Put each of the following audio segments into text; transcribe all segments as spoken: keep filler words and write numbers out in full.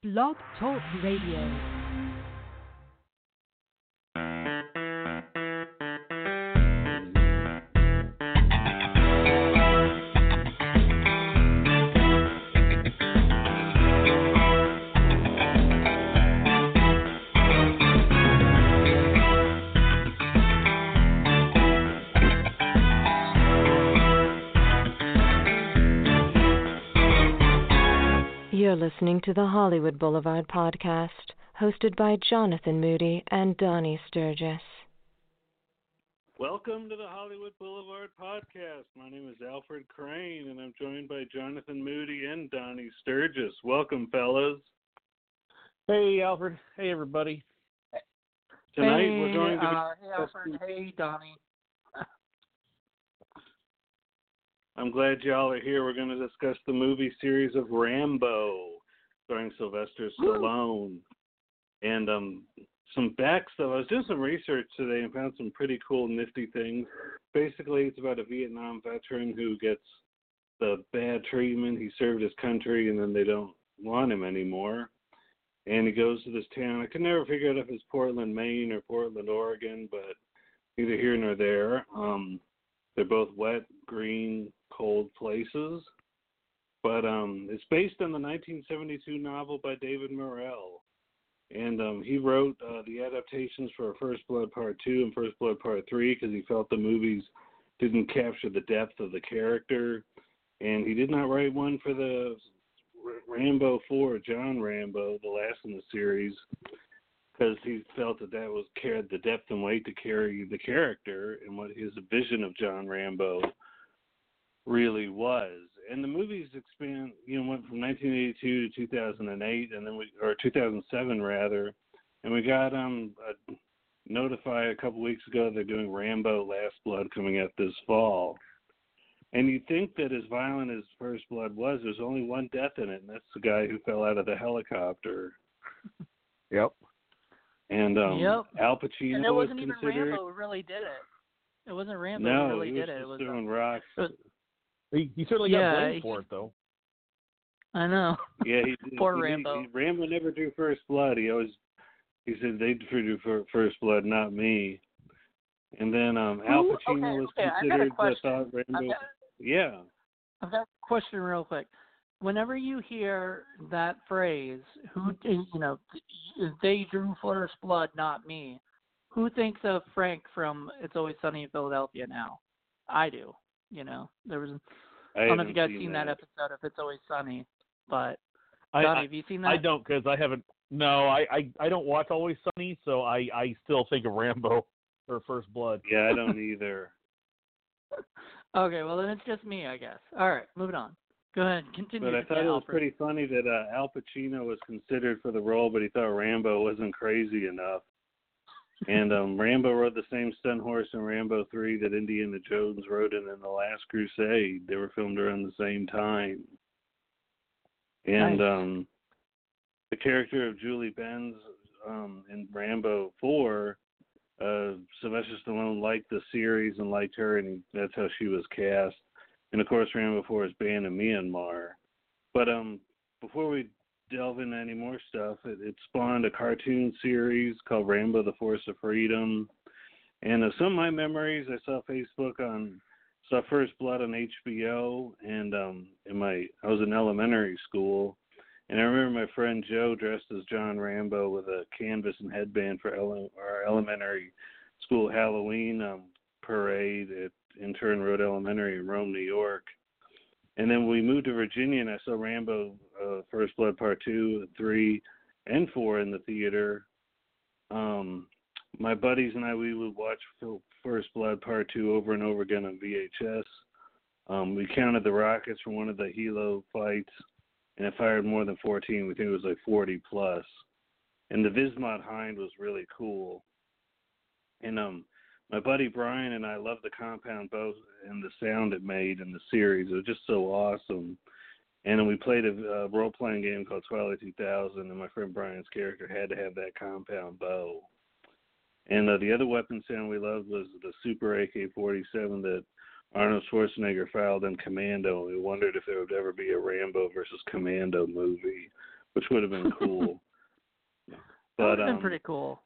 Blog Talk Radio. You're listening to the Hollywood Boulevard podcast, hosted by Jonathan Moody and Donnie Sturgis. Welcome to the Hollywood Boulevard podcast. My name is Alfred Crane, and I'm joined by Jonathan Moody and Donnie Sturgis. Welcome, fellas. Hey, Alfred. Hey, everybody. Tonight hey, we're going to be... uh, hey, Alfred. Hey, Donnie. I'm glad y'all are here. We're going to discuss the movie series of Rambo, starring Sylvester Stallone. And um, some back stuff. I was doing some research today and found some pretty cool, nifty things. Basically, it's about a Vietnam veteran who gets the bad treatment. He served his country, and then they don't want him anymore. And he goes to this town. I could never figure out if it's Portland, Maine, or Portland, Oregon, but neither here nor there. Um, they're both wet, green, cold places. But um, it's based on the nineteen seventy-two novel by David Morrell. And um, he wrote uh, the adaptations for First Blood Part two and First Blood Part three because he felt the movies didn't capture the depth of the character. And he did not write one for the Rambo four, John Rambo, the last in the series, because he felt that that was carried the depth and weight to carry the character and what his vision of John Rambo really was. And the movies expand, you know, went from nineteen eighty-two to two thousand eight, and then we, or two thousand seven rather, and we got um a notified a couple weeks ago they're doing Rambo Last Blood coming out this fall. And you'd think that as violent as First Blood was, there's only one death in it, and that's the guy who fell out of the helicopter. Yep. And um, Yep. Al Pacino And it was wasn't even considered. Rambo who really did it. It wasn't Rambo No, who really he was did it. just It was doing uh, rocks. it was- He, he certainly Yeah, got blamed he- for it, though. I know. Yeah, he did. Poor he, Rambo. He, Rambo never drew First Blood. He always he said they drew fir- First Blood, not me. And then um, Al Who- Pacino okay, was okay, I got a considered the question. thought I've Rambo. got, Yeah. I've got a question real quick. Whenever you hear that phrase, who you know, they drew first blood, not me. Who thinks of Frank from It's Always Sunny in Philadelphia now? I do. You know, there was. I, I don't know if you guys seen seen that. that episode of It's Always Sunny, but I, Donnie, I, have you seen that? I don't, because I haven't. No, I, I, I don't watch Always Sunny, so I, I still think of Rambo or First Blood. Yeah, I don't either. Okay, well then it's just me, I guess. All right, moving on. Go ahead, continue. But I to thought say it was Alfred. pretty funny that uh, Al Pacino was considered for the role, but he thought Rambo wasn't crazy enough. And um, Rambo rode the same stunt horse in Rambo three that Indiana Jones rode in in The Last Crusade. They were filmed around the same time. And Nice. um, the character of Julie Benz um, in Rambo four, uh, Sylvester Stallone liked the series and liked her, and that's how she was cast. And of course, Rambo four is banned in Myanmar. But um, before we delve into any more stuff, it, it spawned a cartoon series called Rambo: The Force of Freedom. And uh, some of my memories, I saw Facebook on saw First Blood on H B O, and um, in my I was in elementary school, and I remember my friend Joe dressed as John Rambo with a canvas and headband for ele- our elementary school Halloween um, parade at Intern Road Elementary in Rome, New York. And then we moved to Virginia, and I saw Rambo uh, First Blood Part two, three, and four in the theater. Um, my buddies and I, we would watch First Blood Part two over and over again on V H S. Um, we counted the rockets from one of the helo fights, and it fired more than fourteen. We think it was like forty plus. And the Vismont Hind was really cool. And um, my buddy Brian and I loved the compound bow and the sound it made in the series. It was just so awesome. And then we played a uh, role-playing game called Twilight two thousand, and my friend Brian's character had to have that compound bow. And uh, the other weapon sound we loved was the Super A K forty-seven that Arnold Schwarzenegger filed in Commando. We wondered if there would ever be a Rambo versus Commando movie. which would have been cool. That But would have been um, pretty cool.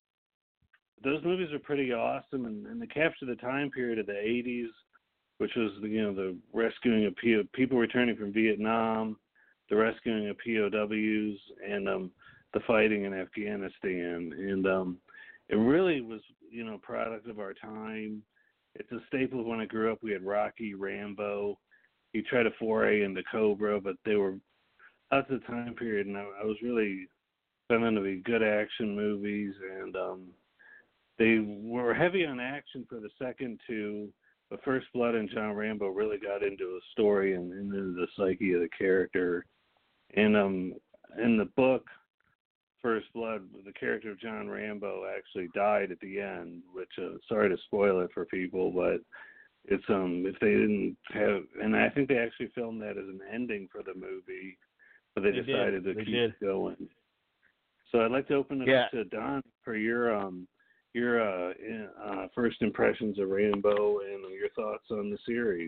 those movies are pretty awesome, and, and they capture the time period of the eighties, which was the, you know the rescuing of P O, people returning from Vietnam, the rescuing of P O Ws, and um, the fighting in Afghanistan, and um, it really was you know a product of our time. It's a staple of when I grew up. We had Rocky, Rambo. He tried to foray into Cobra, but they were out the time period, and I, I was really found them to be good action movies, and um, they were heavy on action for the second two. But First Blood and John Rambo really got into a story and, and into the psyche of the character. And um, in the book, First Blood, the character of John Rambo actually died at the end, which, uh, sorry to spoil it for people, but it's um if they didn't have, and I think they actually filmed that as an ending for the movie, but they, They decided did. to They keep did. it going. So I'd like to open it Yeah. up to Don for your um your uh, in, uh first impressions of Rambo and your thoughts on the series.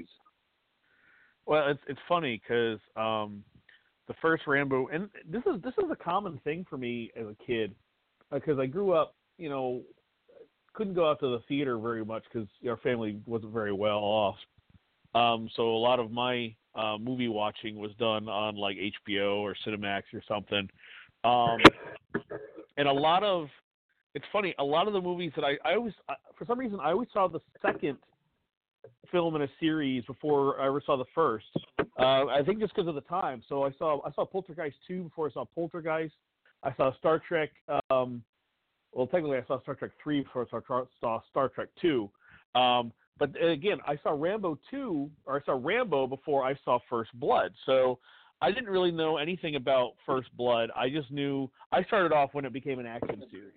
Well, it's it's funny because um, the first Rambo, and this is this is a common thing for me as a kid, because I grew up, you know, couldn't go out to the theater very much because our family wasn't very well off. Um, so a lot of my uh, movie watching was done on like H B O or Cinemax or something. Um, and a lot of, it's funny, a lot of the movies that I, I always, for some reason, I always saw the second film in a series before I ever saw the first. Uh, I think just because of the time. So I saw I saw Poltergeist two before I saw Poltergeist. I saw Star Trek. Um, well, technically, I saw Star Trek three before I saw, saw Star Trek two. Um, but again, I saw Rambo two, or I saw Rambo before I saw First Blood. So I didn't really know anything about First Blood. I just knew I started off when it became an action series.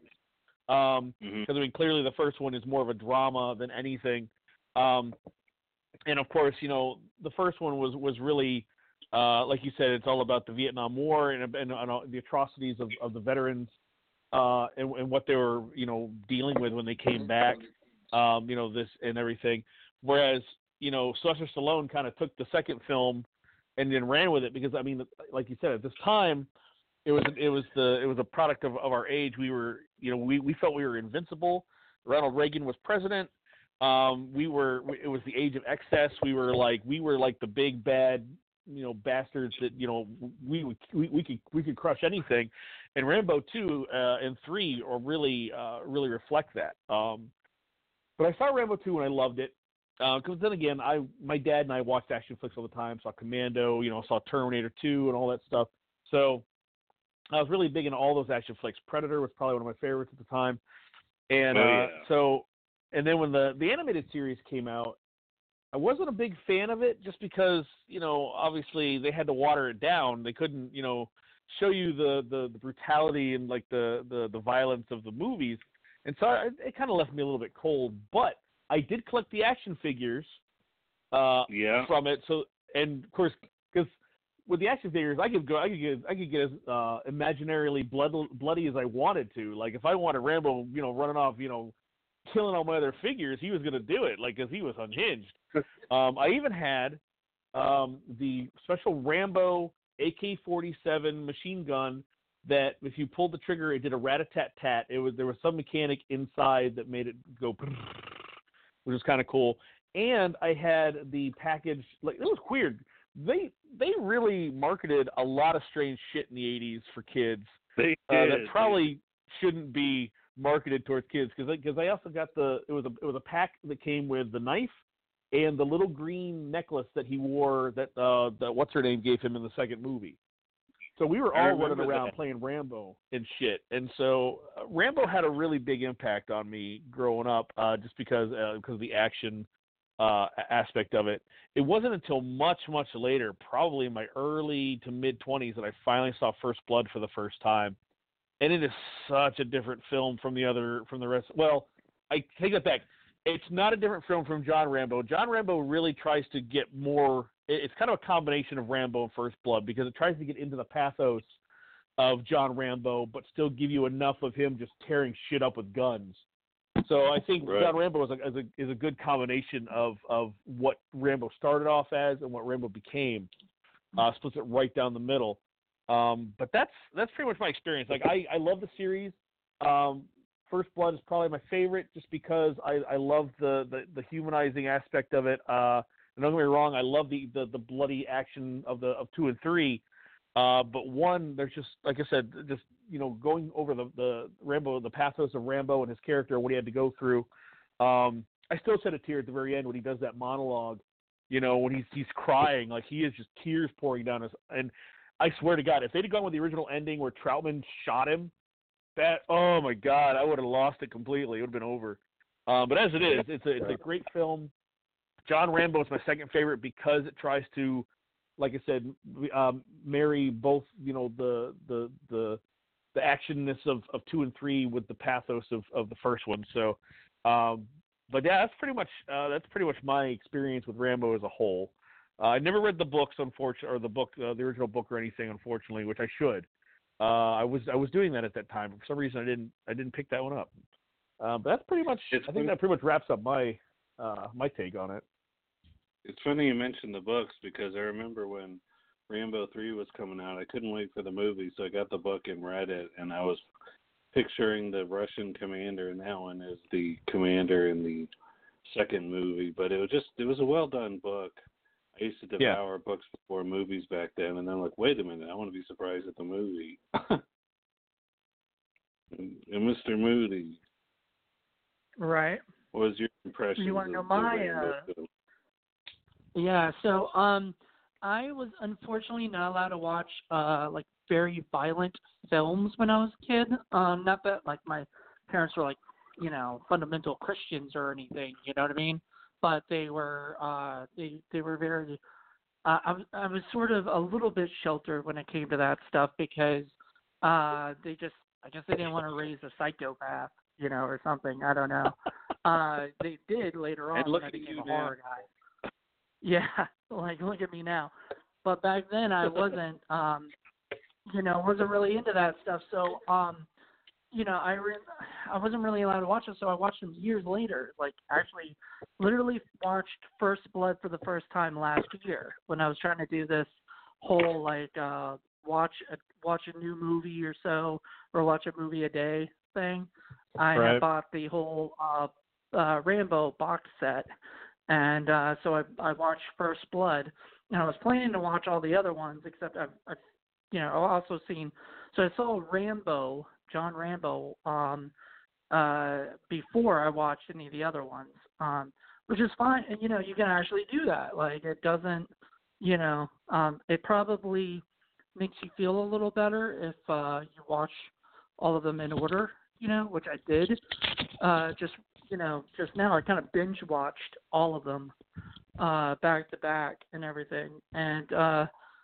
Um, Mm-hmm. Because I mean, clearly the first one is more of a drama than anything. Um, and of course, you know, the first one was was really, uh, like you said, it's all about the Vietnam War and, and, and the atrocities of, of the veterans uh, and, and what they were, you know, dealing with when they came back. Um, you know, this and everything. Whereas, you know, Sylvester Stallone kind of took the second film and then ran with it because, I mean, like you said, at this time, it was it was the it was a product of, of our age. We were, you know, we, we felt we were invincible. Ronald Reagan was president. Um, we were it was the age of excess. We were like we were like the big bad, you know, bastards that, you know, we would we, we could we could crush anything. And Rambo two uh, and three are really uh, really reflect that. Um, But I saw Rambo two and I loved it. Because uh, then again, I my dad and I watched action flicks all the time. Saw Commando, you know, saw Terminator two and all that stuff. So I was really big into all those action flicks. Predator was probably one of my favorites at the time. And Oh, uh, yeah. so, and then when the, the animated series came out, I wasn't a big fan of it just because, you know, obviously they had to water it down. They couldn't, you know, show you the, the, the brutality and like the, the, the violence of the movies. And so I, it kind of left me a little bit cold, but I did collect the action figures uh, Yeah. from it. So, and of course, because with the action figures, I could go, I could get, I could get as uh, imaginarily blood, bloody as I wanted to. Like if I wanted Rambo, you know, running off, you know, killing all my other figures, he was going to do it, like because he was unhinged. um, I even had um, the special Rambo A K forty-seven machine gun. That if you pulled the trigger, it did a rat-a-tat-tat. It was there was some mechanic inside that made it go, which was kind of cool. And I had the package. Like it was weird. They they really marketed a lot of strange shit in the eighties for kids They uh, did. that probably shouldn't be marketed towards kids. Because because I also got the it was a it was a pack that came with the knife and the little green necklace that he wore that uh, that what's her name gave him in the second movie. So we were I all running remember around that. playing Rambo and shit. And so uh, Rambo had a really big impact on me growing up uh, just because uh, because of the action uh, aspect of it. It wasn't until much, much later, probably in my early to mid-twenties, that I finally saw First Blood for the first time. And it is such a different film from the other, from the rest. Well, I take that back. It's not a different film from John Rambo. John Rambo really tries to get more – it's kind of a combination of Rambo and First Blood because it tries to get into the pathos of John Rambo but still give you enough of him just tearing shit up with guns. So I think Right. John Rambo is a, is a is a good combination of, of what Rambo started off as and what Rambo became. Uh, splits it right down the middle. Um, but that's that's pretty much my experience. Like I, I love the series. Um, First Blood is probably my favorite just because I, I love the, the, the humanizing aspect of it. Uh, and don't get me wrong, I love the, the, the bloody action of the of two and three. Uh, but one, there's just like I said, just you know, going over the, the Rambo, the pathos of Rambo and his character, what he had to go through. Um, I still shed a tear at the very end when he does that monologue. You know, when he's he's crying, like he is just tears pouring down his. And I swear to God, if they'd have gone with the original ending where Troutman shot him, that oh my God, I would have lost it completely. It would have been over. Um, but as it is, it's a it's a great film. John Rambo is my second favorite because it tries to, like I said, um, marry both you know the the the the actionness of, of two and three with the pathos of, of the first one. So, um, but yeah, that's pretty much uh, that's pretty much my experience with Rambo as a whole. Uh, I never read the books, unfortunately, or the book, uh, the original book or anything, unfortunately, which I should. Uh, I was I was doing that at that time. For some reason, I didn't I didn't pick that one up. Uh, but that's pretty much. It's I think funny. that pretty much wraps up my uh, my take on it. It's funny you mentioned the books because I remember when Rambo three was coming out, I couldn't wait for the movie, so I got the book and read it, and I was picturing the Russian commander in that one as the commander in the second movie. But it was just it was a well done book. I used to devour yeah. books before movies back then, and then I'm like, wait a minute, I want to be surprised at the movie. and, and Mister Moody, right? What was your impression? You want to know my? Uh, yeah, so um, I was unfortunately not allowed to watch uh like very violent films when I was a kid. Um, not that like my parents were like you know fundamental Christians or anything. You know what I mean? But they were uh they they were very. Uh, I was I was sort of a little bit sheltered when it came to that stuff because uh they just I guess they didn't want to raise a psychopath, you know, or something. I don't know. Uh, they did later on when I became a horror guy. Yeah, like look at me now. But back then I wasn't, um, you know, wasn't really into that stuff. So, um, you know, I re- I wasn't really allowed to watch them. So I watched them years later. Like actually, literally watched First Blood for the first time last year when I was trying to do this whole like uh, watch a, watch a new movie or so or watch a movie a day thing. I right. had bought the whole uh, uh, Rambo box set. And uh, so I, I watched First Blood, and I was planning to watch all the other ones, except I've, I've you know, I've also seen. So I saw Rambo, John Rambo, um, uh, before I watched any of the other ones, um, which is fine. And you know, you can actually do that. Like it doesn't, you know, um, it probably makes you feel a little better if uh, you watch all of them in order. You know, which I did. Uh, just you know, just now I kind of binge watched all of them uh, back to back and everything. And uh,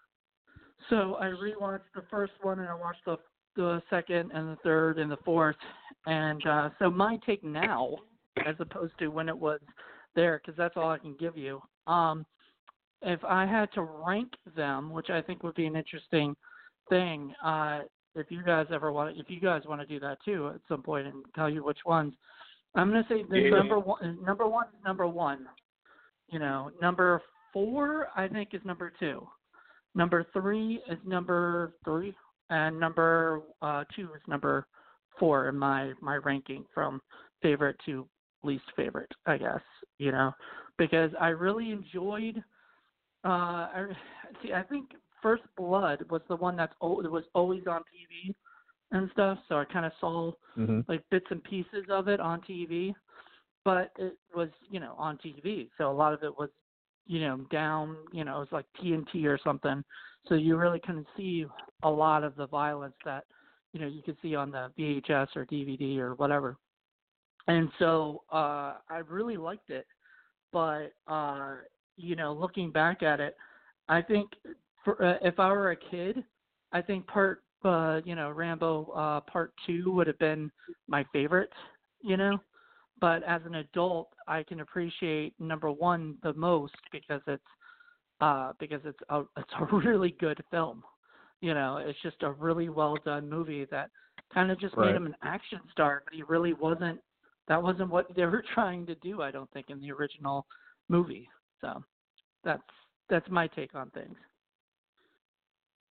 so I rewatched the first one and I watched the the second and the third and the fourth. And uh, so my take now, as opposed to when it was there, because that's all I can give you. Um, if I had to rank them, which I think would be an interesting thing, uh, if you guys ever want, if you guys want to do that too at some point and tell you which ones. I'm going to say the yeah. number one, number one is number one. You know, number four, I think, is number two. Number three is number three. And number uh, two is number four in my, my ranking from favorite to least favorite, I guess, you know, because I really enjoyed, uh, I, see, I think First Blood was the one that's o- that was always on T V and stuff, so I kind of saw mm-hmm. like bits and pieces of it on T V, but it was, you know, on T V, so a lot of it was, you know, down, you know, it was like T N T or something, so you really couldn't see a lot of the violence that, you know, you could see on the V H S or D V D or whatever. And so uh, I really liked it, but, uh, you know, looking back at it, I think for, uh, if I were a kid, I think part Uh, you know, Rambo uh, Part Two would have been my favorite, you know. But as an adult, I can appreciate number one the most because it's uh, because it's a it's a really good film. You know, it's just a really well done movie that kind of just right. made him an action star, but he really wasn't. That wasn't what they were trying to do, I don't think, in the original movie. So that's that's my take on things.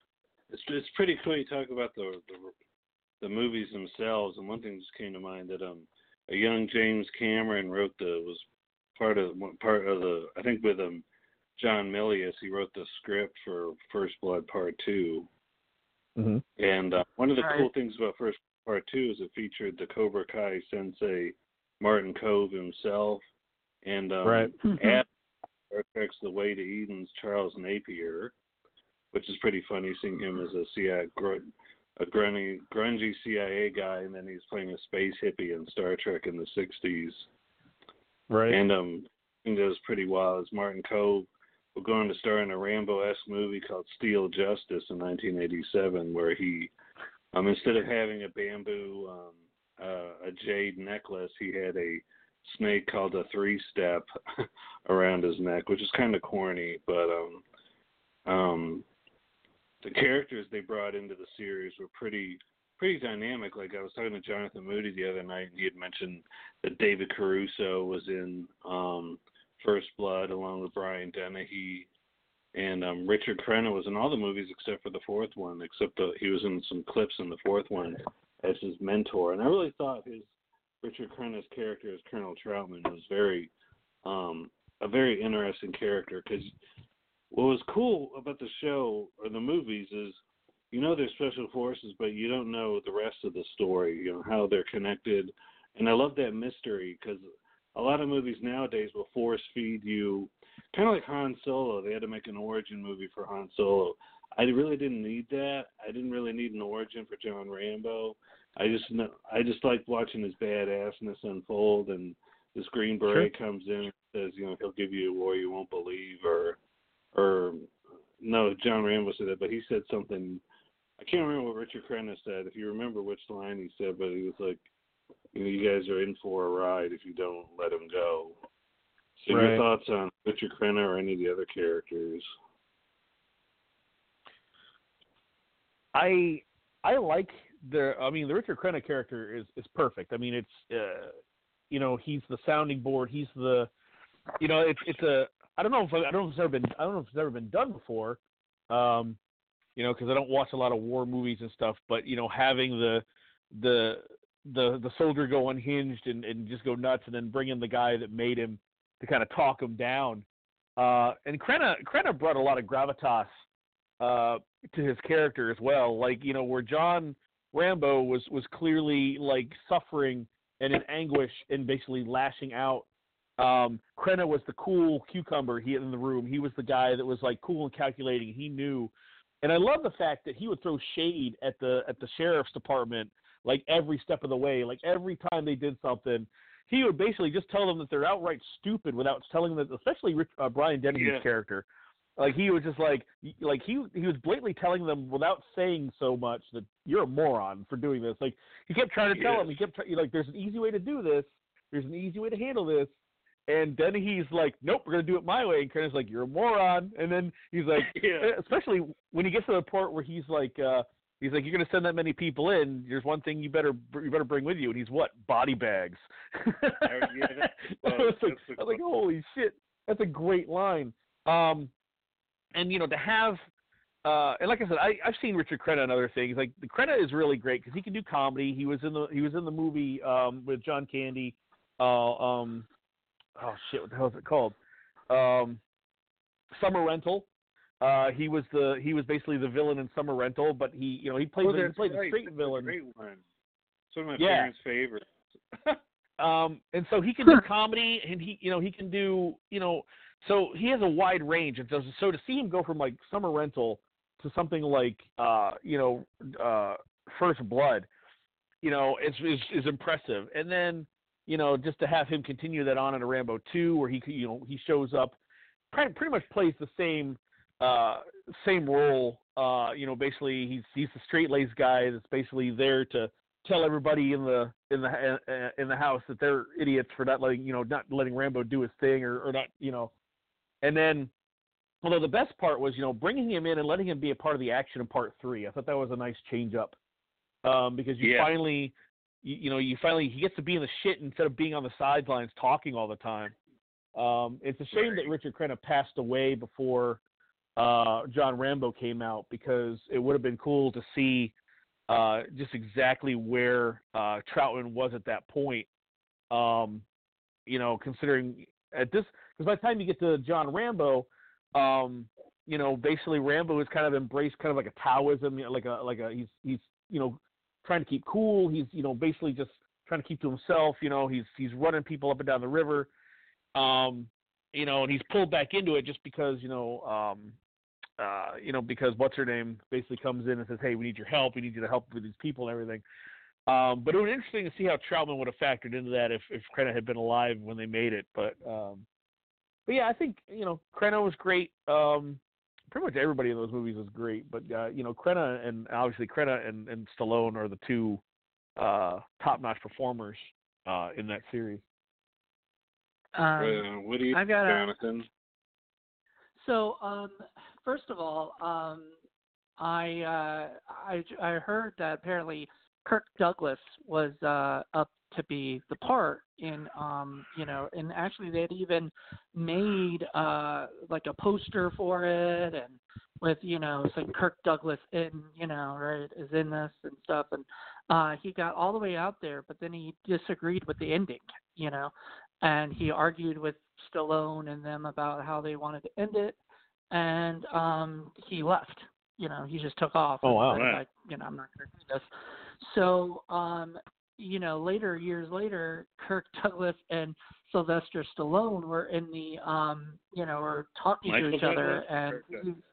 it's it's pretty cool. You talk about the the, the movies themselves, and one thing just came to mind that um a young James Cameron wrote the was part of part of the I think with um John Milius, he wrote the script for First Blood Part Two. Mm-hmm. And uh, one of the right. cool things about First Part Two is it featured the Cobra Kai sensei Martin Kove himself, and um, right. at Star Trek's The Way to Eden's Charles Napier, which is pretty funny seeing him as a C I A, gr- a grungy, grungy C I A guy, and then he's playing a space hippie in Star Trek in the sixties. Right. And um, I think that was pretty wild. As Martin Kove will go on to star in a Rambo-esque movie called Steel Justice in nineteen eighty-seven, where he, um, instead of having a bamboo, um, uh, a jade necklace, he had a snake called a three-step around his neck, which is kind of corny, but um, um, the characters they brought into the series were pretty pretty dynamic. Like I was talking to Jonathan Moody the other night, and he had mentioned that David Caruso was in um, First Blood along with Brian Dennehy, and um, Richard Crenna was in all the movies except for the fourth one, except the, he was in some clips in the fourth one as his mentor. And I really thought his Richard Crenna's character as Colonel Troutman was very um, a very interesting character, because what was cool about the show or the movies is, you know, they're special forces, but you don't know the rest of the story, you know, how they're connected. And I love that mystery, because a lot of movies nowadays will force feed you, kind of like Han Solo. They had to make an origin movie for Han Solo. I really didn't need that. I didn't really need an origin for John Rambo. I just know, I just like watching his badassness unfold, and this Green Beret Sure. comes in and says, you know, he'll give you a war you won't believe, or, or no, John Rambo said that, but he said something. I can't remember what Richard Crenna said. If you remember which line he said, but he was like, you know, you guys are in for a ride if you don't let him go. So Right. your thoughts on Richard Crenna or any of the other characters? I I like the. I mean, the Richard Crenna character is, is perfect. I mean, it's uh, you know, he's the sounding board. He's the, you know, it's it's a. I don't know if I don't know if it's ever been. I don't know if it's ever been done before. Um, you know, because I don't watch a lot of war movies and stuff. But you know, having the the the the soldier go unhinged and, and just go nuts, and then bring in the guy that made him to kind of talk him down. Uh, and Crenna Crenna brought a lot of gravitas uh, to his character as well. Like, you know, where John Rambo was, was clearly like suffering and in anguish and basically lashing out. Um, Crenna was the cool cucumber he in the room. He was the guy that was like cool and calculating. He knew. And I love the fact that he would throw shade at the at the sheriff's department like every step of the way. Like every time they did something, he would basically just tell them that they're outright stupid without telling them that, especially Rich, uh, Brian Dennehy's Yeah. character. Like he was just like, like he he was blatantly telling them without saying so much that you're a moron for doing this. Like he kept trying to tell Yes. them, he kept try, like, there's an easy way to do this. There's an easy way to handle this. And then he's like, nope, we're gonna do it my way. And Crenna's like, you're a moron. And then he's like, Yeah. especially when he gets to the part where he's like, uh, he's like, you're gonna send that many people in. There's one thing you better you better bring with you. And he's what? Body bags. yeah, that's, I was like, that's I was like, holy shit, that's a great line. Um, and you know, to have, uh, and like I said, I, I've seen Richard Crenna and other things. Like the Crenna is really great because he can do comedy. He was in the he was in the movie um, with John Candy. Uh, um, oh shit, what the hell is it called? Um, Summer Rental. Uh, he was the he was basically the villain in Summer Rental, but he you know he played oh, the, he that's played the right. straight That's villain. a great one. It's one of my Yeah. parents' favorites. Um, and so he can do comedy, and he, you know, he can do, you know, so he has a wide range. And so, so to see him go from like Summer Rental to something like, uh, you know, uh, First Blood, you know, is, is is impressive. And then, you know, just to have him continue that on in a Rambo two, where he, you know, he shows up, pretty, pretty much plays the same, uh, same role. Uh, you know, basically he's he's the straight-laced guy that's basically there to tell everybody in the in the uh, in the house that they're idiots for not letting you know not letting Rambo do his thing or, or not you know, and then although the best part was you know bringing him in and letting him be a part of the action in part three. I thought that was a nice change up um, because you Yeah. finally you, you know you finally he gets to be in the shit instead of being on the sidelines talking all the time. Um, it's a shame Right. that Richard Crenna passed away before uh, John Rambo came out, because it would have been cool to see uh, just exactly where uh, Troutman was at that point. Um, you know, considering at this, because by the time you get to John Rambo, um, you know, basically Rambo has kind of embraced kind of like a Taoism, you know, like a like a he's he's you know trying to keep cool. He's you know basically just trying to keep to himself. You know, he's he's running people up and down the river. Um, you know, and he's pulled back into it just because you know, um, uh, you know, because what's her name basically comes in and says, "Hey, we need your help. We need you to help with these people and everything." Um, but it was interesting to see how Troutman would have factored into that if if Crenna had been alive when they made it. But um, but yeah, I think you know Crenna was great. Um, pretty much everybody in those movies was great. But uh, you know, Crenna and obviously Crenna and, and Stallone are the two uh, top-notch performers uh, in that series. Um, uh, what do you, I've got Jonathan? A, so, um, first of all, um, I, uh, I I heard that apparently Kirk Douglas was uh, up to be the part in, um, you know, and actually they'd even made uh, like a poster for it, and with you know saying Kirk Douglas in, you know, right, is in this and stuff, and uh, he got all the way out there, but then he disagreed with the ending, you know. And he argued with Stallone and them about how they wanted to end it, and um, he left. You know, he just took off. Oh, wow. And said, Right. like, you know, I'm not going to do this. So, um, you know, later, years later, Kirk Douglas and Sylvester Stallone were in the, um, you know, were talking Michael to each Douglas other. or And Kirk he, Douglas?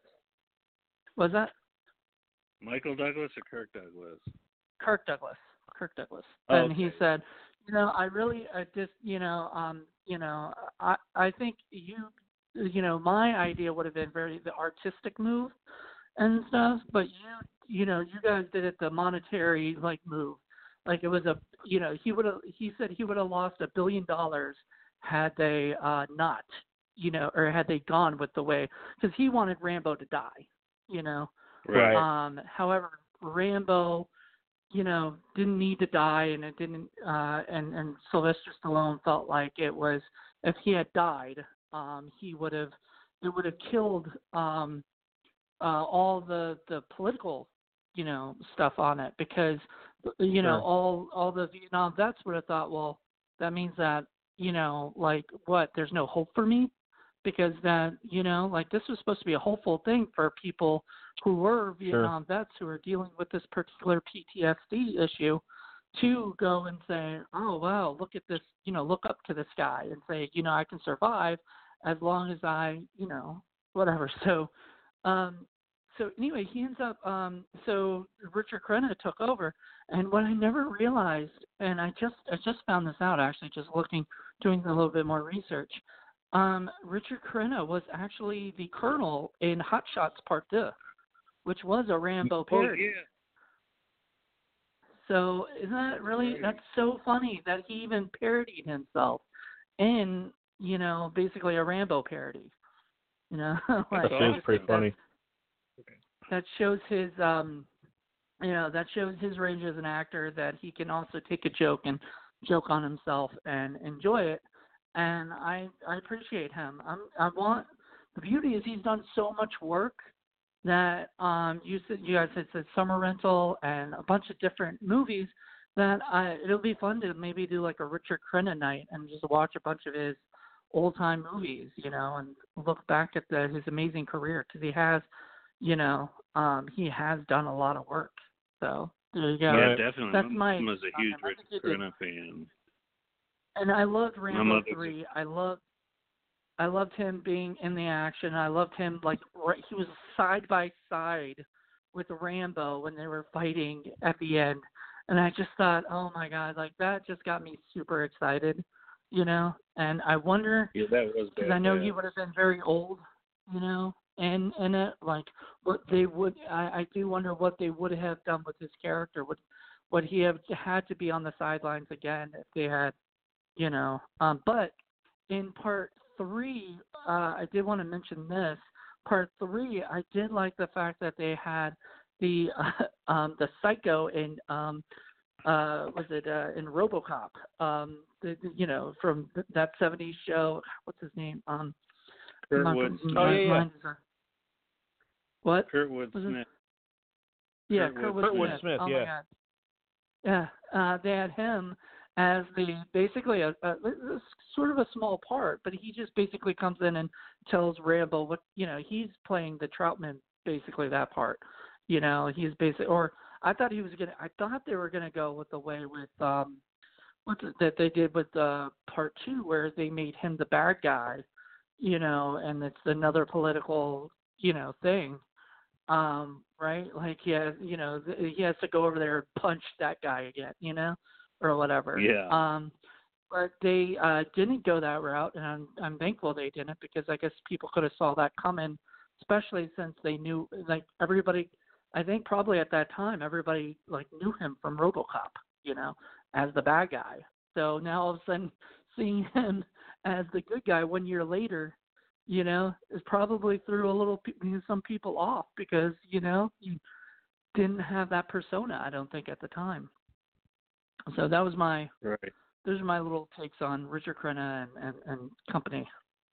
was that Michael Douglas or Kirk Douglas? Kirk Douglas? Kirk Douglas. Oh, And he okay. said, you know, I really, I just, you know, um, you know, I, I think you, you know, my idea would have been very the artistic move and stuff, but you, you know, you guys did it the monetary like move, like it was a, you know, he would have, he said he would have lost a billion dollars had they uh, not, you know, or had they gone with the way, because he wanted Rambo to die, you know. Right. Um, however, Rambo, you know, didn't need to die, and it didn't. Uh, and and Sylvester Stallone felt like it was, if he had died, um, he would have, it would have killed um, uh, all the the political, you know, stuff on it, because you know Sure. all all the Vietnam vets would have thought, well, that means that, you know, like what, there's no hope for me, because that, you know, like this was supposed to be a hopeful thing for people who were Vietnam vets who are dealing with this particular P T S D issue, to go and say, oh, wow, look at this, you know, look up to this guy and say, you know, I can survive as long as I, you know, whatever. So, um, so anyway, he ends up, um, so Richard Crenna took over, and what I never realized, and I just, I just found this out actually, just looking, doing a little bit more research. Um, Richard Crenna was actually the colonel in Hot Shots Part Two, which was a Rambo parody. Oh, yeah. So isn't that really, that's so funny that he even parodied himself in, you know, basically a Rambo parody. You know, like, That seems pretty funny. that shows his, um, you know, that shows his range as an actor, that he can also take a joke and joke on himself and enjoy it. And I, I appreciate him. I'm, I want, the beauty is he's done so much work that um, you said, you guys had said Summer Rental and a bunch of different movies, that I, it'll be fun to maybe do like a Richard Crenna night and just watch a bunch of his old time movies, you know, and look back at the, his amazing career, because he has, you know, um, he has done a lot of work. So there you go. Yeah, definitely. That's my my. mom was a huge I think Richard you did. Crenna fan. And I loved My Rambo mother's three. I loved, I loved him being in the action. I loved him like right, he was side by side with Rambo when they were fighting at the end, and I just thought, oh my God, like that just got me super excited, you know. And I wonder, Yeah, that was because bad. I know he would have been very old, you know, and and it, like what they would, I, I do wonder what they would have done with his character. Would would he have had to be on the sidelines again if they had, you know? Um, but in part three, uh, I did want to mention this. Part three, I did like the fact that they had the uh, um, the Psycho in um, uh, was it uh, in RoboCop? Um, the, the, you know, from th- that seventies show. What's his name? Um, Kurt my- Woodson. my Oh, yeah, yeah. mind is on- What? Kurtwood Was it- Smith. Yeah, Kurtwood- Kurtwood, Kurtwood Smith. Smith, Oh yeah. my God. Yeah, uh, they had him as the basically a, a, a sort of a small part, but he just basically comes in and tells Rambo what you know. He's playing the Troutman, basically that part. You know, he's basically. Or I thought he was gonna. I thought they were gonna go with the way with um, what's it, that they did with uh, part two, where they made him the bad guy. You know, and it's another political you know thing. Um, right? Like he has, you know, th- he has to go over there and punch that guy again, you know, or whatever. Yeah. Um, but they uh, didn't go that route, and I'm I'm thankful they didn't because I guess people could have saw that coming, especially since they knew like everybody. I think probably at that time everybody like knew him from RoboCop, you know, as the bad guy. So now all of a sudden seeing him as the good guy one year later, you know, is probably threw a little pe- some people off because you know you didn't have that persona. I don't think at the time. So that was my Right. those are my little takes on Richard Crenna and, and, and company.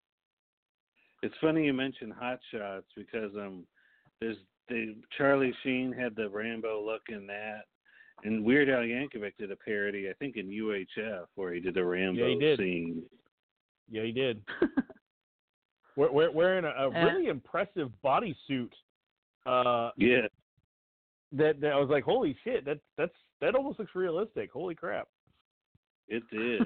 It's funny you mentioned Hot Shots because um, there's the Charlie Sheen had the Rambo look in that, and Weird Al Yankovic did a parody, I think in U H F, where he did the Rambo Yeah, he did. scene. Yeah, he did. we're, we're wearing a, a really impressive bodysuit. Uh, Yeah. that, that I was like, holy shit, that that's that almost looks realistic. Holy crap. It did.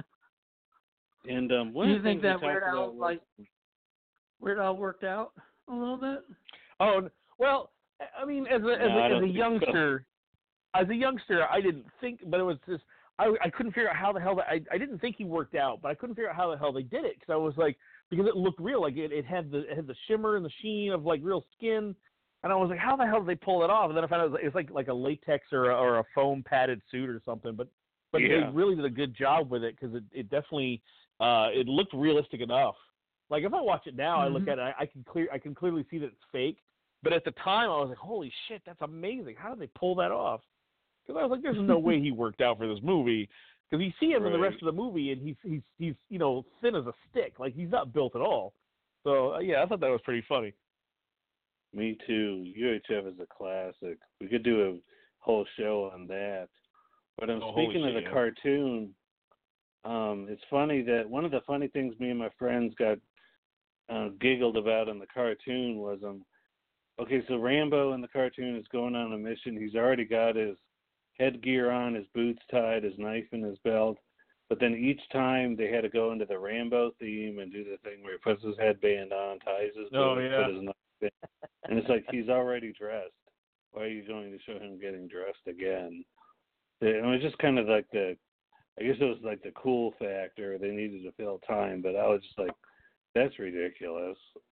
And um, one Do of you the think things that we Weird talked Al about was- like Weird Al worked out a little bit? Oh well, I mean, as a as No, I a, don't as a think youngster, as a youngster, I didn't think, but it was just I I couldn't figure out how the hell that I I didn't think he worked out, but I couldn't figure out how the hell they did it because I was like because it looked real, like it, it had the it had the shimmer and the sheen of like real skin, and I was like, how the hell did they pull it off? And then I found out it was, it was like like a latex or a, or a foam padded suit or something, but but Yeah. they really did a good job with it because it it definitely uh it looked realistic enough. Like if I watch it now, Mm-hmm. I look at it, I, I can clear I can clearly see that it's fake. But at the time, I was like, holy shit, that's amazing. How did they pull that off? Because I was like, there's no way he worked out for this movie. Because you see him in the Right. rest of the movie, and he's he's he's you know thin as a stick. Like he's not built at all. So uh, yeah, I thought that was pretty funny. Me too. U H F is a classic. We could do a whole show on that. But I'm Oh, holy speaking of shit, the yeah. cartoon. Um, it's funny that one of the funny things me and my friends got uh, giggled about in the cartoon was um. Okay, so Rambo in the cartoon is going on a mission. He's already got his headgear on, his boots tied, his knife in his belt. But then each time they had to go into the Rambo theme and do the thing where he puts his headband on, ties his Oh, boots, yeah. put his knife in. And it's like he's already dressed. Why are you going to show him getting dressed again? And it was just kind of like the, I guess it was like the cool factor. They needed to fill time, but I was just like, that's ridiculous.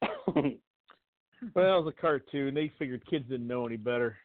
Well, it was a cartoon. They figured kids didn't know any better.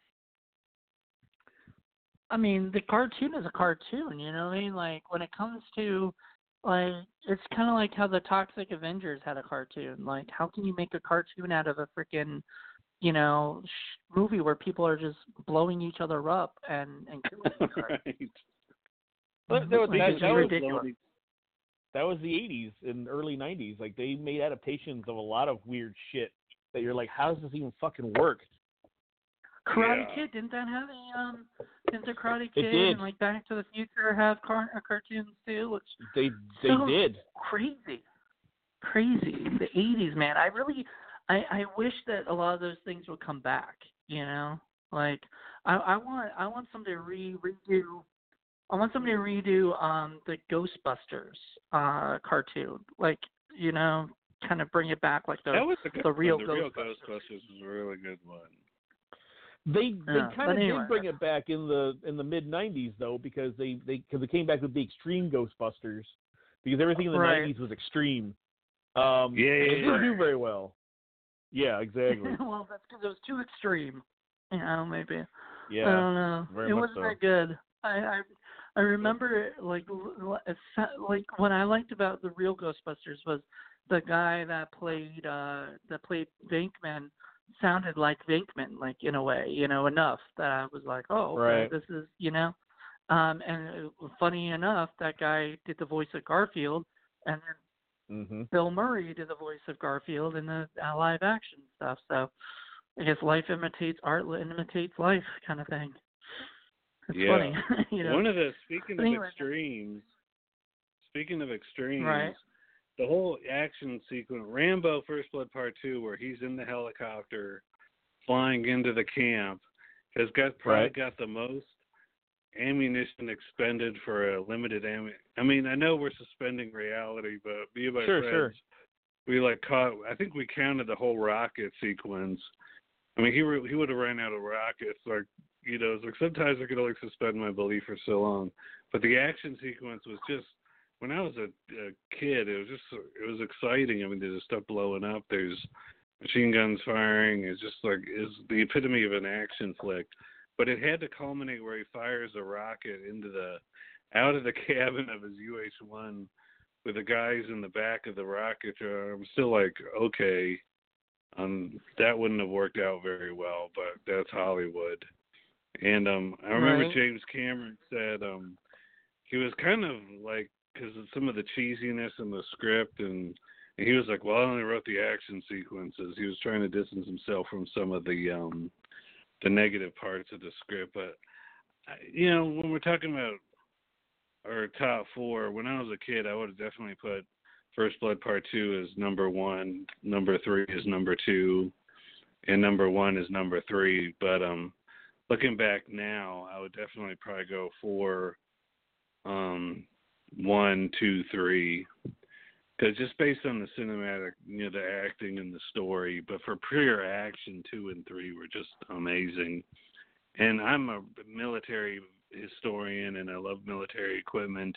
I mean, the cartoon is a cartoon, you know what I mean? Like, when it comes to, like, it's kind of like how the Toxic Avengers had a cartoon. Like, how can you make a cartoon out of a freaking, you know, sh- movie where people are just blowing each other up and, and killing each other? Right. But that was, Like, that, it's that was ridiculous. that was the eighties and early nineties. Like they made adaptations of a lot of weird shit that you're like, how does this even fucking work? Karate Yeah. Kid, didn't that have a, um, didn't the Karate It Kid did. and, like, Back to the Future have car- uh, cartoons, too? Which They they So- did. crazy, crazy. The eighties, man. I really, I, I wish that a lot of those things would come back. You know, like I, I want, I want somebody to re redo. I want somebody to redo um the Ghostbusters uh cartoon. Like, you know, kind of bring it back like the That was a good the real one. The real Ghostbusters. Ghostbusters was a really good one. They they Yeah, kind but of anyway. did bring it back in the in the mid nineties though, because they they because it came back with the Extreme Ghostbusters, because everything in the Right. nineties was extreme. Um, Yeah, and yeah, it didn't yeah. do very well. Yeah, exactly. Well, that's because it was too extreme. You know, maybe. I Yeah, don't know. very It much wasn't so. that good. I I, I remember it, like l- l- it sa- like what I liked about the real Ghostbusters was the guy that played uh that played Venkman sounded like Venkman, like in a way, you know, enough that I was like, oh, okay, Right. this is, you know. Um, and it, funny enough, that guy did the voice of Garfield, and then hmm Bill Murray did the voice of Garfield in the uh, live action stuff. So I guess life imitates art, imitates life, kind of thing. It's yeah. funny, you know. One of the speaking But of anyway, extremes, speaking of extremes, right. the whole action sequence, Rambo First Blood Part Two, where he's in the helicopter flying into the camp, has got probably Right. got the most ammunition expended for a limited ammunition. I mean, I know we're suspending reality, but me and my Sure, friends, sure. we like caught. I think we counted the whole rocket sequence. I mean, he re- he would have ran out of rockets. Like, you know, it's like sometimes I could only suspend my belief for so long. But the action sequence was just, when I was a, a kid, it was just it was exciting. I mean, there's stuff blowing up. There's machine guns firing. It's just like it's the epitome of an action flick. But it had to culminate where he fires a rocket into the out of the cabin of his U H one with the guys in the back of the rocket. Uh, I'm still like, okay, um, that wouldn't have worked out very well, but that's Hollywood. And um, I remember Right. James Cameron said um, he was kind of like, because of some of the cheesiness in the script, and, and he was like, well, I only wrote the action sequences. He was trying to distance himself from some of the um, the negative parts of the script. But, you know, when we're talking about our top four, when I was a kid, I would have definitely put First Blood Part Two as number one, number three is number two, and number one is number three. But um, looking back now, I would definitely probably go for um, one, two, three, because just based on the cinematic, you know, the acting and the story. But for pure action, two and three were just amazing. And I'm a military historian, and I love military equipment.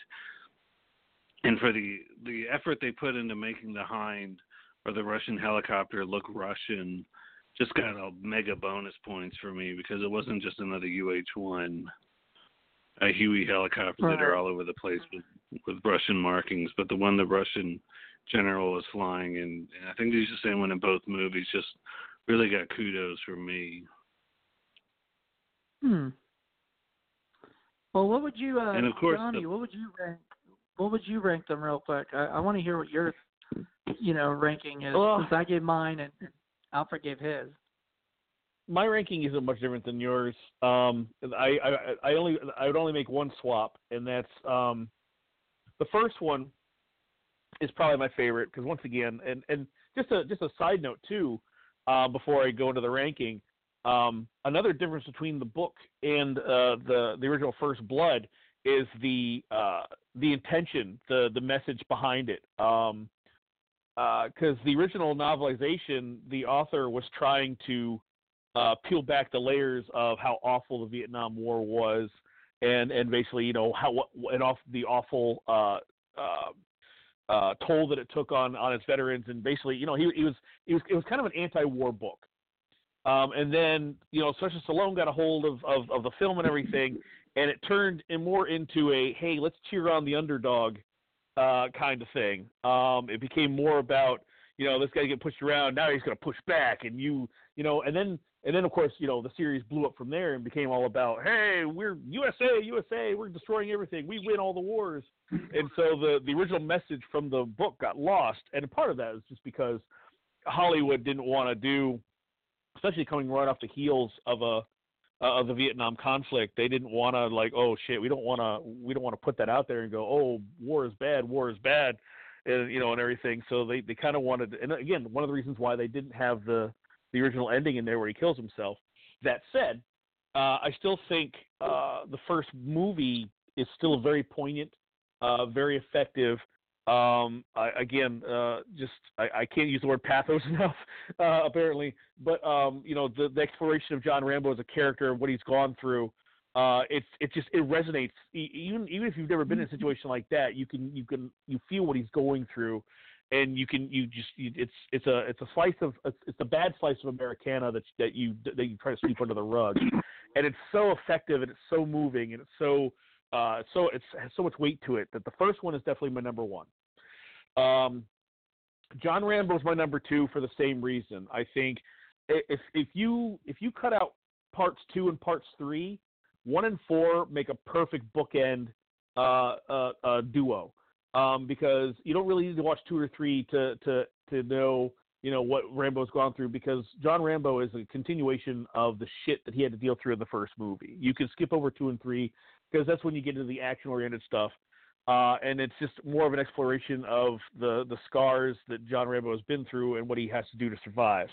And for the the effort they put into making the Hind or the Russian helicopter look Russian, just got a mega bonus points for me, because it wasn't just another U H one, a Huey helicopter Right. that are all over the place with, with Russian markings, but the one the Russian general was flying in, and I think he's the same one in both movies, just really got kudos from me. Hmm. Well, what would you, uh, And of course, Johnny? the, What would you rank? What would you rank them, real quick? I, I want to hear what your, you know, ranking is. Well- Since I gave mine and and Alfred gave his. My ranking isn't much different than yours. Um, I, I, I only I would only make one swap, and that's um, the first one is probably my favorite, because once again, and, and just a just a side note too, uh, before I go into the ranking, um, another difference between the book and uh, the the original First Blood is the uh, the intention, the the message behind it. Um, because the original novelization, the author was trying to uh, peel back the layers of how awful the Vietnam War was, and, and basically, you know, how what and off the awful uh, uh, uh, toll that it took on, on its veterans, and basically, you know, he, he was it was it was kind of an anti-war book. Um, and then, you know, Sylvester Stallone got a hold of, of, of the film and everything, and it turned in more into a, hey, let's cheer on the underdog uh, kind of thing. Um, it became more about, you know, this guy get pushed around, now he's going to push back, and you, you know, and then, and then of course, you know, the series blew up from there and became all about, hey, we're U S A, U S A, we're destroying everything, we win all the wars. And so the, the original message from the book got lost, and part of that is just because Hollywood didn't want to do, especially coming right off the heels of a uh, of the Vietnam conflict, they didn't want to like, oh shit, we don't want to we don't want to put that out there and go, oh, war is bad, war is bad, and you know, and everything. So they, they kind of wanted to, and again, one of the reasons why they didn't have the the original ending in there where he kills himself. That said, uh, I still think uh, the first movie is still very poignant, uh, very effective. Um, I, again, uh, just I, I can't use the word pathos enough, uh, apparently. But um, you know, the, the exploration of John Rambo as a character, what he's gone through, uh, it's it just it resonates. Even even if you've never been in a situation like that, you can you can you feel what he's going through, and you can you just you, it's it's a it's a slice of it's, it's a bad slice of Americana that that you that you try to sweep under the rug, and it's so effective and it's so moving and it's so. Uh, so it's has so much weight to it that the first one is definitely my number one. Um, John Rambo is my number two for the same reason. I think if if you if you cut out parts two and parts three, one and four make a perfect bookend uh, uh, uh, duo, um, because you don't really need to watch two or three to to to know you know, what Rambo's gone through, because John Rambo is a continuation of the shit that he had to deal through in the first movie. You can skip over two and three because that's when you get into the action-oriented stuff. Uh, and it's just more of an exploration of the, the scars that John Rambo has been through and what he has to do to survive.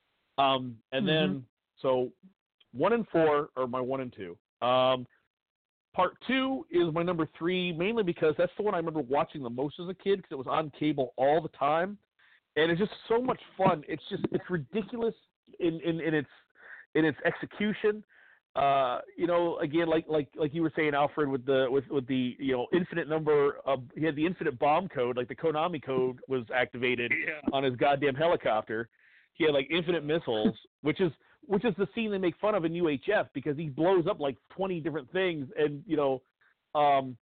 Um, and mm-hmm. then, so one and four are my one and two. Um, part two is my number three, mainly because that's the one I remember watching the most as a kid because it was on cable all the time. And it's just so much fun. It's just, it's ridiculous in, in, in its, in its execution. Uh, you know, again, like, like, like you were saying, Alfred, with the, with, with the, you know, infinite number of, he had the infinite bomb code, like the Konami code was activated yeah. on his goddamn helicopter. He had like infinite missiles, which is, which is the scene they make fun of in U H F because he blows up like twenty different things. And, you know, um,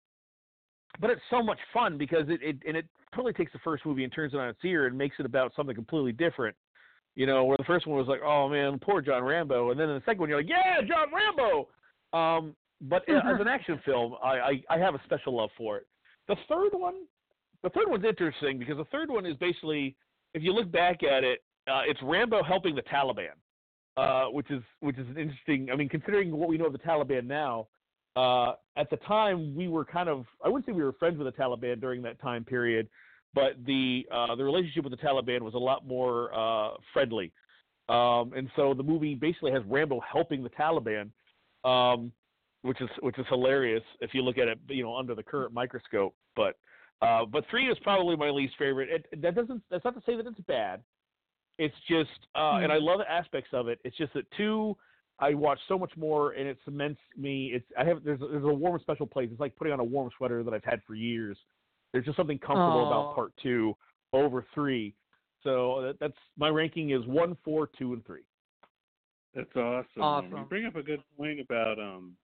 but it's so much fun because it, it, and it totally takes the first movie and turns it on its ear and makes it about something completely different. You know, where the first one was like, oh man, poor John Rambo. And then in the second one, you're like, yeah, John Rambo. Um, but as an action film, I, I, I have a special love for it. The third one, the third one's interesting because the third one is basically, if you look back at it, uh, it's Rambo helping the Taliban, uh, which is, which is an interesting, I mean, considering what we know of the Taliban now, uh, at the time we were kind of, I wouldn't say we were friends with the Taliban during that time period, but the uh, the relationship with the Taliban was a lot more uh, friendly. Um, and so the movie basically has Rambo helping the Taliban, um, which is which is hilarious if you look at it, you know, under the current microscope. But uh, but three is probably my least favorite. It, that doesn't that's not to say that it's bad. It's just uh, mm-hmm. and I love the aspects of it. It's just that two, I watch so much more, and it cements me. It's I have there's there's a warm special place. It's like putting on a warm sweater that I've had for years. There's just something comfortable Aww. about part two over three. So that, that's my ranking is one, four, two, and three. That's awesome. Awesome. You bring up a good point about um,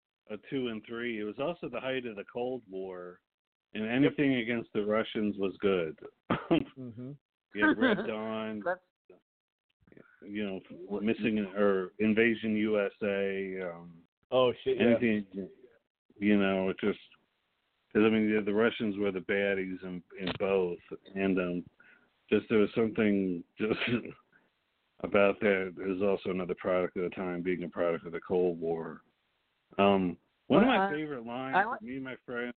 a two and three. It was also the height of the Cold War, and anything yep. against the Russians was good. mm-hmm. You had Red Dawn, you know, missing or Invasion U S A. Um, oh shit! Anything, yeah. you know, it just. Because, I mean, the, the Russians were the baddies in, in both. And um, just there was something just about that. It was also another product of the time, being a product of the Cold War. Um, one well, of my I, favorite lines, I, me and my friend.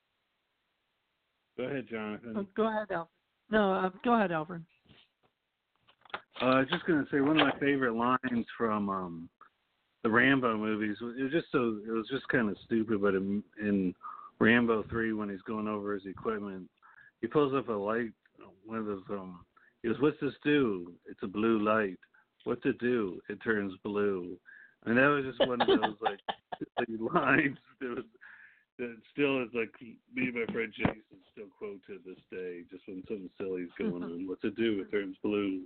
Go ahead, Jonathan. Go ahead, Alfred. No, uh, go ahead, Alfred. Uh, I was just going to say one of my favorite lines from um, the Rambo movies. It was just so, it was just kind of stupid, but in, in Rambo three, when he's going over his equipment, he pulls up a light, one of those, um, he goes, what's this do? It's a blue light. What's it do? It turns blue. And that was just one of those, like, lines that, was, that still is, like, me and my friend Jason still quote to this day, just when something silly is going on. What's it do? It turns blue.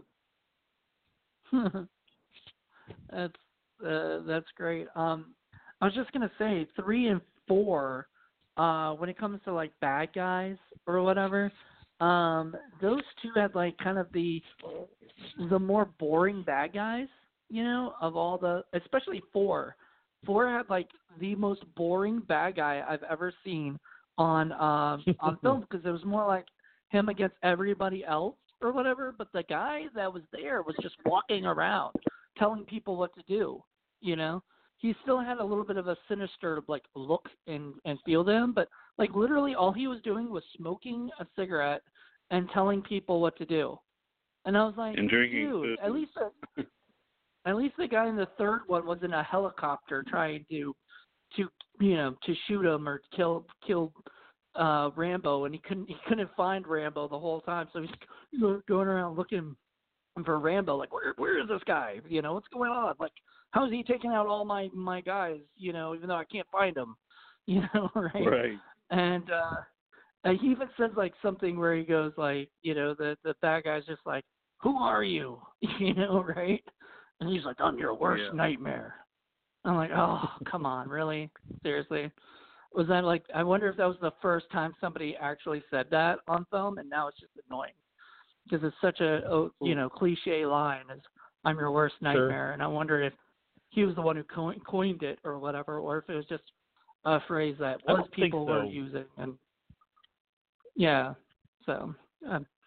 that's, uh, that's great. Um, I was just going to say, three and four, Uh, when it comes to like bad guys or whatever, um, those two had like kind of the the more boring bad guys, you know, of all the, especially four. Four had like the most boring bad guy I've ever seen on um, on film because it was more like him against everybody else or whatever. But the guy that was there was just walking around telling people what to do, you know. He still had a little bit of a sinister like look and, and feel to him, but like literally all he was doing was smoking a cigarette and telling people what to do. And I was like, and drinking dude, food. at least the, at least the guy in the third one was in a helicopter trying to to you know to shoot him or kill kill uh, Rambo, and he couldn't he couldn't find Rambo the whole time, so he's going around looking for Rambo, like where where is this guy? You know, what's going on? Like, how is he taking out all my, my guys, you know, even though I can't find them, you know, right? Right. And uh, he even says, like, something where he goes, like, you know, the, the bad guy's just like, who are you? You know, right? And he's like, I'm your worst yeah. nightmare. I'm like, oh, come on, really? Seriously? Was that, like, I wonder if that was the first time somebody actually said that on film, and now it's just annoying. Because it's such a, you know, cliche line as, I'm your worst nightmare. Sure. And I wonder if he was the one who coined it or whatever, or if it was just a phrase that was people so. were using. And yeah, so. Um, but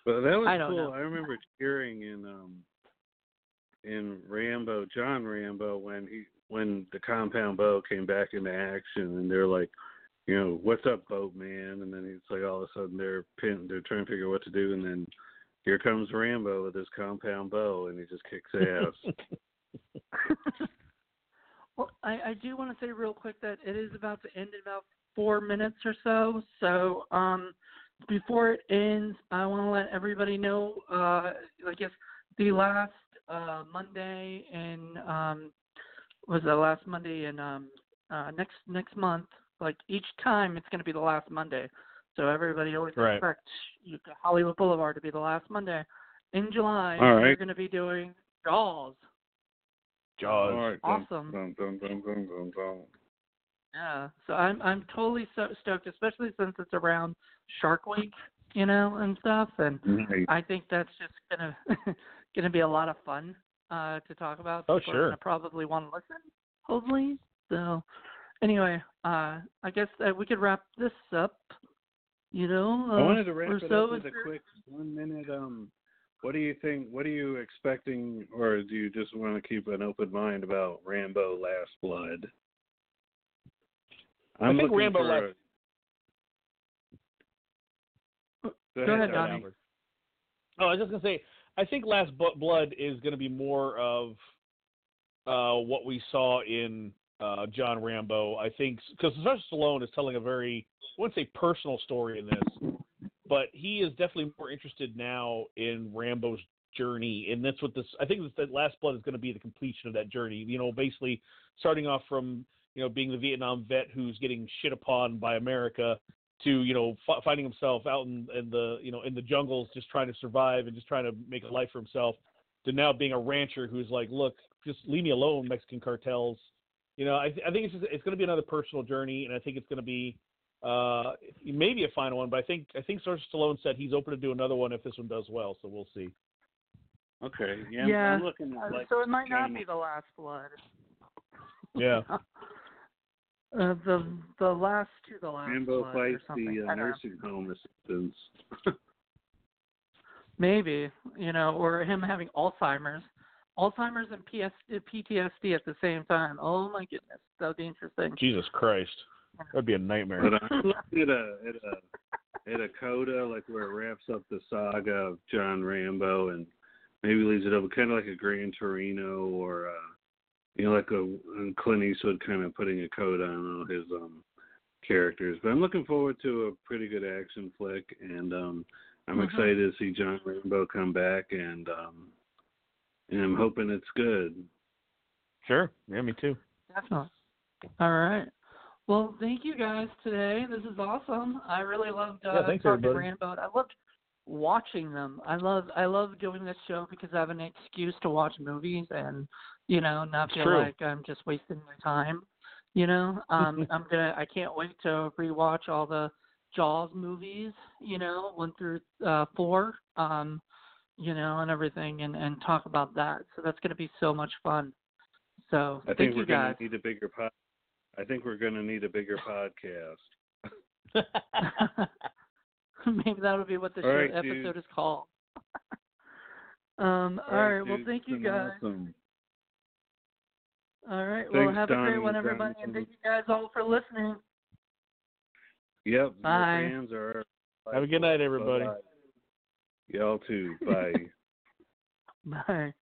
But that was I don't cool. know. I remember cheering in um in Rambo, John Rambo, when he when the compound bow came back into action, and they're like, you know, what's up, boatman? And then it's like all of a sudden they're pin, they're trying to figure out what to do, and then here comes Rambo with his compound bow, and he just kicks ass. Well, I, I do want to say real quick that it is about to end in about four minutes or so. So um, before it ends, I want to let everybody know, uh, I guess, the last uh, Monday in, um, was the last Monday in um, uh, next next month, like each time it's going to be the last Monday. So everybody always Right. expects Hollywood Boulevard to be the last Monday. In July, All right. we're going to be doing Jaws. Jaws. All right. Awesome. Dun, dun, dun, dun, dun, dun. Yeah, so I'm I'm totally so stoked, especially since it's around Shark Week, you know, and stuff. And Nice. I think that's just gonna gonna be a lot of fun uh, to talk about. Oh, People sure. are gonna probably want to listen, hopefully. So anyway, uh, I guess uh, we could wrap this up. You know, uh, I wanted to wrap or it so up with a quick one minute. Um, what do you think? What are you expecting, or do you just want to keep an open mind about Rambo: Last Blood? I'm I think looking Rambo for Last. a... Go, Go ahead, ahead, Donnie. Oh, I was just gonna say, I think Last Bu- Blood is going to be more of uh, what we saw in uh, John Rambo. I think because Sylvester Stallone is telling a very, I wouldn't say personal story in this, but he is definitely more interested now in Rambo's journey, and that's what this. I think that Last Blood is going to be the completion of that journey. You know, basically starting off from you know being the Vietnam vet who's getting shit upon by America to you know f- finding himself out in, in the you know in the jungles just trying to survive and just trying to make a life for himself, to now being a rancher who's like, look, just leave me alone, Mexican cartels. You know, I, th- I think it's just, it's going to be another personal journey, and I think it's going to be uh, maybe a final one. But I think I think Sylvester Stallone said he's open to do another one if this one does well. So we'll see. Okay. Yeah. I'm, Yeah. I'm looking at like. so it might not China. be the Last Blood. Yeah. Uh, the the last to the last Rambo blood or fights something. the uh, I don't know. nursing home assistants. Maybe, you know, or him having Alzheimer's, Alzheimer's and P S, P T S D at the same time. Oh my goodness, that would be interesting. Jesus Christ, that'd be a nightmare. But I'm looking at a at a at a coda like where it wraps up the saga of John Rambo and maybe leaves it up kind of like a Gran Torino or uh, you know like a Clint Eastwood kind of putting a coda on all his um characters. But I'm looking forward to a pretty good action flick, and um I'm Mhm. excited to see John Rambo come back, and um and I'm hoping it's good. Sure. Yeah, me too. Definitely. All right. Well, thank you guys today. This is awesome. I really loved uh, Yeah, thanks, talking to everybody. Rambo. I loved watching them. I love I love doing this show because I have an excuse to watch movies and you know not It's feel true. like I'm just wasting my time. You know, um, I'm gonna. I can't wait to rewatch all the Jaws movies. You know, one through uh, four. Um, you know, and everything, and and talk about that. So that's gonna be so much fun. So I thank think you we're guys. gonna need a bigger pod. I think we're gonna need a bigger podcast. Maybe that'll be what the All show right, episode dude. is called. um. All right. Well, dude, thank you it's guys. been Awesome. All right. Well, Thanks, have a Donnie, great one, everybody, Jonathan. and thank you guys all for listening. Yep. Bye. Your fans are. Have a good night, everybody. Bye-bye. Y'all too. Bye. Bye.